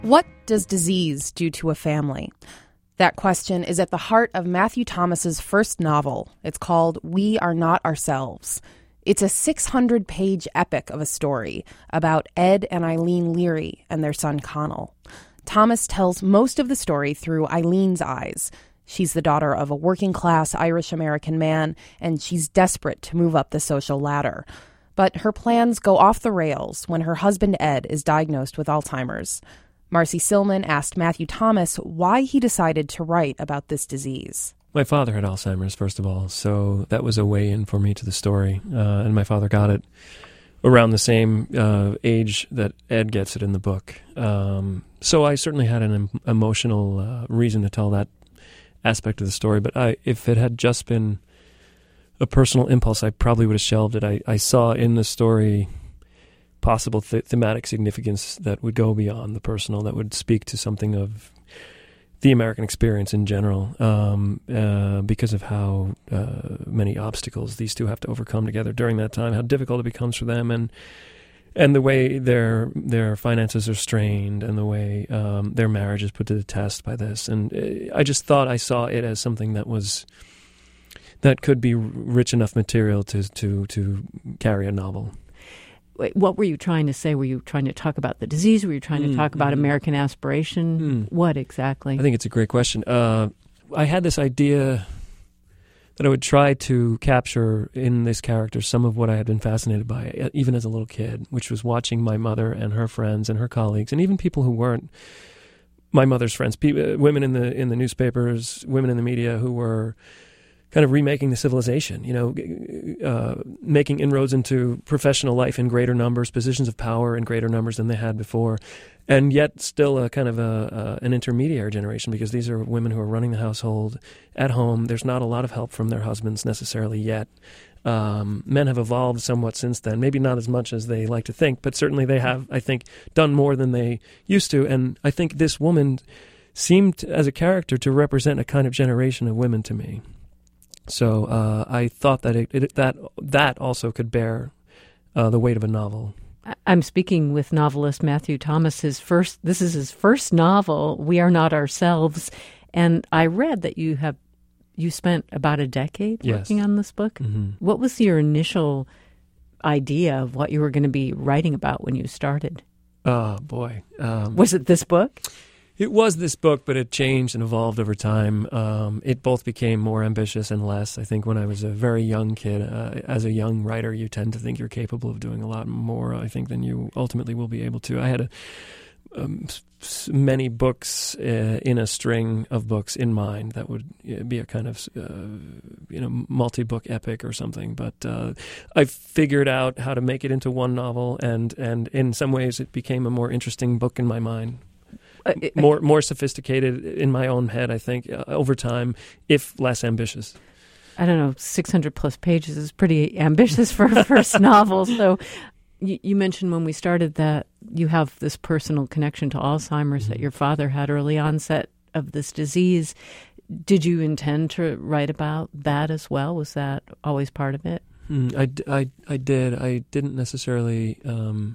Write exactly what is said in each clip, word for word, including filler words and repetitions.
What does disease do to a family? That question is at the heart of Matthew Thomas's first novel. It's called We Are Not Ourselves. It's a six hundred page epic of a story about Ed and Eileen Leary and their son Connell. Thomas tells most of the story through Eileen's eyes. She's the daughter of a working-class Irish-American man, and she's desperate to move up the social ladder. But her plans go off the rails when her husband Ed is diagnosed with Alzheimer's. Marcy Silman asked Matthew Thomas why he decided to write about this disease. My father had Alzheimer's, first of all, so that was a way in for me to the story. Uh, and my father got it around the same uh, age that Ed gets it in the book. Um, so I certainly had an em- emotional uh, reason to tell that aspect of the story. But I, if it had just been a personal impulse, I probably would have shelved it. I, I saw in the story possible th- thematic significance that would go beyond the personal, that would speak to something of the American experience in general, um, uh, because of how uh, many obstacles these two have to overcome together during that time, how difficult it becomes for them, and and the way their their finances are strained, and the way um, their marriage is put to the test by this. And uh, I just thought I saw it as something that was that could be rich enough material to to to carry a novel. What were you trying to say? Were you trying to talk about the disease? Were you trying to talk about American aspiration? Mm. What exactly? I think it's a great question. Uh, I had this idea that I would try to capture in this character some of what I had been fascinated by, even as a little kid, which was watching my mother and her friends and her colleagues, and even people who weren't my mother's friends, people, women in the in the newspapers, women in the media who were kind of remaking the civilization, you know, uh, making inroads into professional life in greater numbers, positions of power in greater numbers than they had before, and yet still a kind of a, a, an intermediary generation, because these are women who are running the household at home. There's not a lot of help from their husbands necessarily yet. Um, men have evolved somewhat since then, maybe not as much as they like to think, but certainly they have, I think, done more than they used to. And I think this woman seemed, as a character, to represent a kind of generation of women to me. So uh, I thought that it, it, that that also could bear uh, the weight of a novel. I'm speaking with novelist Matthew Thomas. His first, this is his first novel, We Are Not Ourselves, and I read that you have you spent about a decade yes. working on this book. Mm-hmm. What was your initial idea of what you were going to be writing about when you started? Oh boy, um, was it this book? It was this book, but it changed and evolved over time. Um, it both became more ambitious and less. I think when I was a very young kid, uh, as a young writer, you tend to think you're capable of doing a lot more, I think, than you ultimately will be able to. I had a, um, s- many books uh, in a string of books in mind that would uh, be a kind of uh, you know multi-book epic or something. But uh, I figured out how to make it into one novel, and, and in some ways it became a more interesting book in my mind. Uh, more more sophisticated in my own head, I think, uh, over time, if less ambitious. I don't know, six hundred plus pages is pretty ambitious for a first novel. So you, you mentioned when we started that you have this personal connection to Alzheimer's, mm-hmm. that your father had early onset of this disease. Did you intend to write about that as well? Was that always part of it? Mm, I, I, I did. I didn't necessarily Um,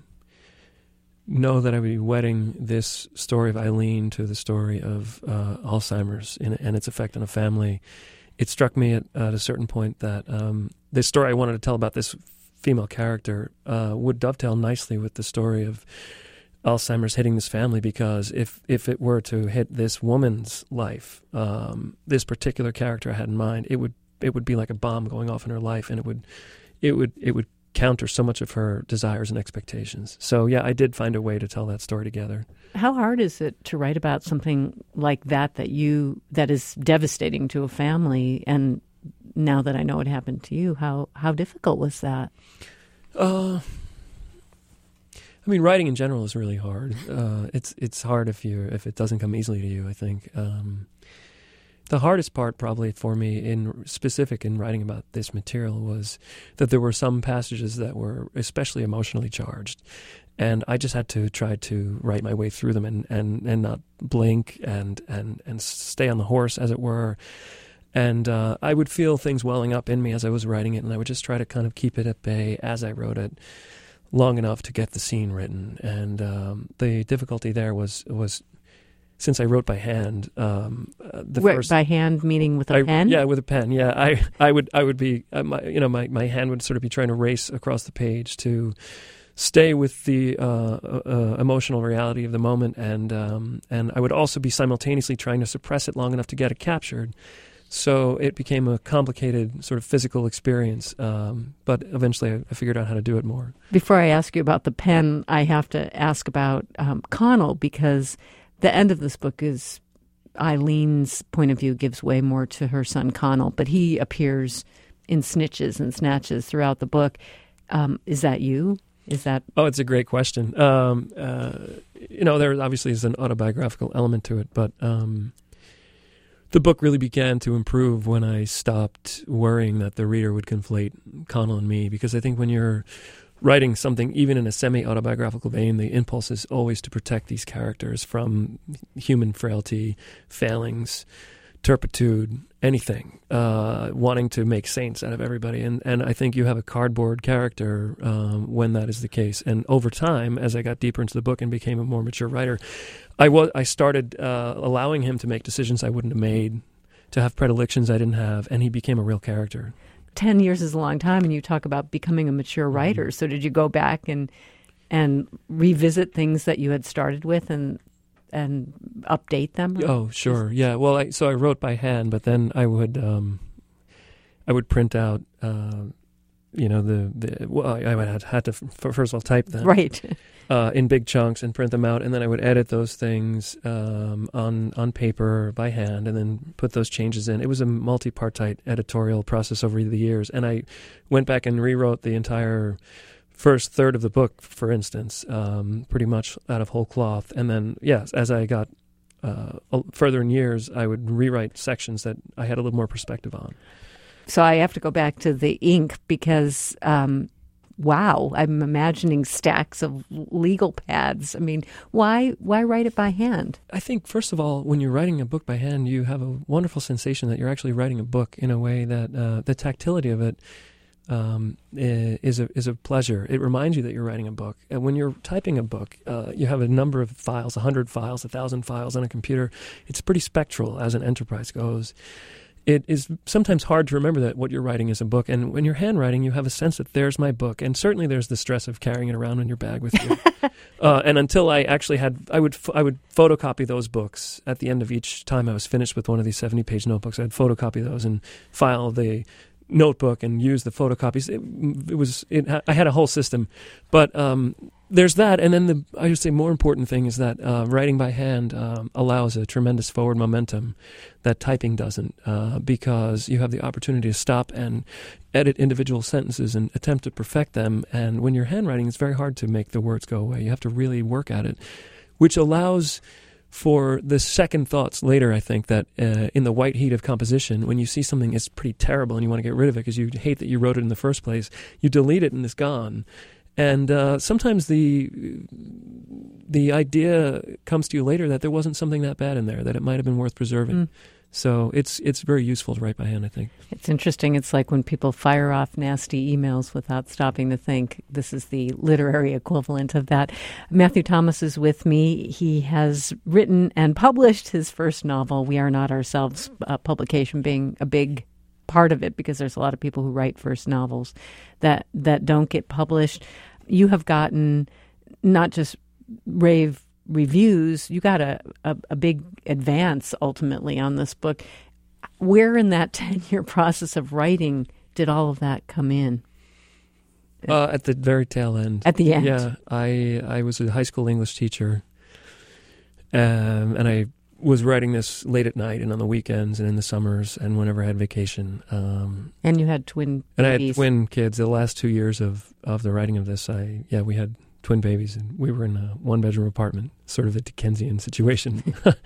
know that I would be wedding this story of Eileen to the story of uh, Alzheimer's and, and its effect on a family. It struck me at, at a certain point that um, the story I wanted to tell about this female character uh, would dovetail nicely with the story of Alzheimer's hitting this family, because if, if it were to hit this woman's life, um, this particular character I had in mind, it would it would be like a bomb going off in her life, and it would it would it would counter so much of her desires and expectations. So yeah, I did find a way to tell that story together. How hard is it to write about something like that that you that is devastating to a family? And now that I know it happened to you, how how difficult was that? Uh, I mean, writing in general is really hard. Uh, it's it's hard if you if it doesn't come easily to you, I think. Um, The hardest part probably for me, in specific in writing about this material, was that there were some passages that were especially emotionally charged. And I just had to try to write my way through them and, and, and not blink and, and, and stay on the horse, as it were. And uh, I would feel things welling up in me as I was writing it, and I would just try to kind of keep it at bay as I wrote it. long enough to get the scene written. And um, the difficulty there was was since I wrote by hand. Um, uh, the Wait, first by hand meaning with a I, pen? Yeah, with a pen. Yeah, I I would I would be uh, my, you know my, my hand would sort of be trying to race across the page to stay with the uh, uh, emotional reality of the moment, and um, and I would also be simultaneously trying to suppress it long enough to get it captured. So it became a complicated sort of physical experience, um, but eventually I, I figured out how to do it more. Before I ask you about the pen, I have to ask about um, Connell, because the end of this book is Eileen's point of view gives way more to her son Connell, but he appears in snitches and snatches throughout the book. Um, is that you? Is that? Oh, it's a great question. Um, uh, you know, there obviously is an autobiographical element to it, but um, the book really began to improve when I stopped worrying that the reader would conflate Connell and me, because I think when you're writing something, even in a semi-autobiographical vein, the impulse is always to protect these characters from human frailty, failings, turpitude, anything, uh, wanting to make saints out of everybody. And, and I think you have a cardboard character um, when that is the case. And over time, as I got deeper into the book and became a more mature writer, I was I started uh, allowing him to make decisions I wouldn't have made, to have predilections I didn't have, and he became a real character. Ten years is a long time, and you talk about becoming a mature writer. Mm-hmm. So did you go back and and revisit things that you had started with and and update them? Oh, sure, yeah. Well, I, so I wrote by hand, but then I would um, I would print out, uh, you know, the, the well, I would have had to first of all type them right uh, in big chunks and print them out, and then I would edit those things um, on on paper by hand, and then put those changes in. It was a multi-partite editorial process over the years, and I went back and rewrote the entire first third of the book, for instance, um, pretty much out of whole cloth. And then, yes, as I got uh, further in years, I would rewrite sections that I had a little more perspective on. So I have to go back to the ink because, um, wow, I'm imagining stacks of legal pads. I mean, why why write it by hand? I think, first of all, when you're writing a book by hand, you have a wonderful sensation that you're actually writing a book in a way that uh, the tactility of it Um, is a is a pleasure. It reminds you that you're writing a book. And when you're typing a book, uh, you have a number of files, a hundred files, a thousand files on a computer. It's pretty spectral as an enterprise goes. It is sometimes hard to remember that what you're writing is a book. And when you're handwriting, you have a sense that there's my book. And certainly there's the stress of carrying it around in your bag with you. uh, and until I actually had, I would I would photocopy those books at the end of each time I was finished with one of these seventy-page notebooks. I'd photocopy those and file the notebook and use the photocopies. It, it was it, I had a whole system, but um, there's that. And then the I would say more important thing is that uh, writing by hand um, allows a tremendous forward momentum that typing doesn't, uh, because you have the opportunity to stop and edit individual sentences and attempt to perfect them. And when you're handwriting, it's very hard to make the words go away. You have to really work at it, which allows for the second thoughts later. I think that uh, in the white heat of composition, when you see something is pretty terrible and you want to get rid of it because you hate that you wrote it in the first place, you delete it and it's gone. And uh, sometimes the the idea comes to you later that there wasn't something that bad in there, that it might have been worth preserving. Mm. So it's it's very useful to write by hand, I think. It's interesting. It's like when people fire off nasty emails without stopping to think. This is the literary equivalent of that. Matthew Thomas is with me. He has written and published his first novel, We Are Not Ourselves, uh, publication being a big part of it, because there's a lot of people who write first novels that, that don't get published. You have gotten not just rave reviews, you got a, a, a big advance ultimately on this book. Where in that ten-year process of writing did all of that come in? Uh, at the very tail end. At the end. Yeah. I, I was a high school English teacher, um, and I was writing this late at night and on the weekends and in the summers and whenever I had vacation. Um, and you had twin and babies. I had twin kids. The last two years of, of the writing of this, I yeah, we had twin babies, and we were in a one-bedroom apartment, sort of a Dickensian situation.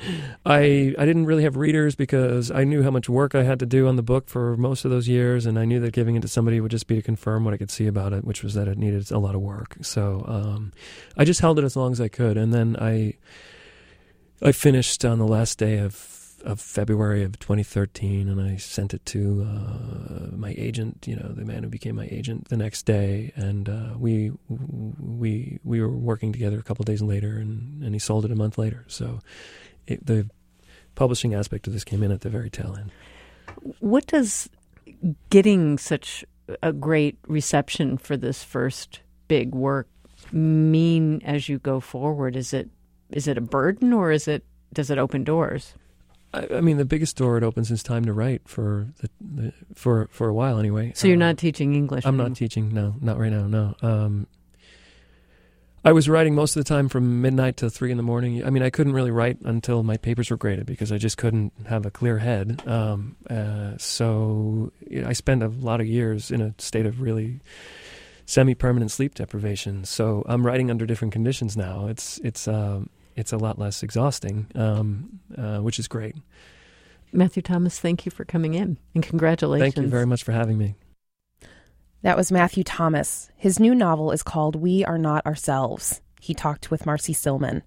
I I didn't really have readers because I knew how much work I had to do on the book for most of those years, and I knew that giving it to somebody would just be to confirm what I could see about it, which was that it needed a lot of work. So um, I just held it as long as I could, and then I I finished on the last day of of February of twenty thirteen, and I sent it to uh, my agent, you know, the man who became my agent, the next day, and uh, we we we were working together a couple days later, and, and he sold it a month later. So it, the publishing aspect of this came in at the very tail end. What does getting such a great reception for this first big work mean as you go forward? Is it is it a burden, or is it does it open doors? I, I mean, the biggest door it opens is time to write for the, the for for a while anyway. So you're um, not teaching English? I'm not teaching. No, not right now. No. Um, I was writing most of the time from midnight to three in the morning. I mean, I couldn't really write until my papers were graded because I just couldn't have a clear head. Um, uh, so you know, I spent a lot of years in a state of really semi-permanent sleep deprivation. So I'm writing under different conditions now. It's it's um, it's a lot less exhausting, um, uh, which is great. Matthew Thomas, thank you for coming in, and congratulations. Thank you very much for having me. That was Matthew Thomas. His new novel is called We Are Not Ourselves. He talked with Marcy Silman.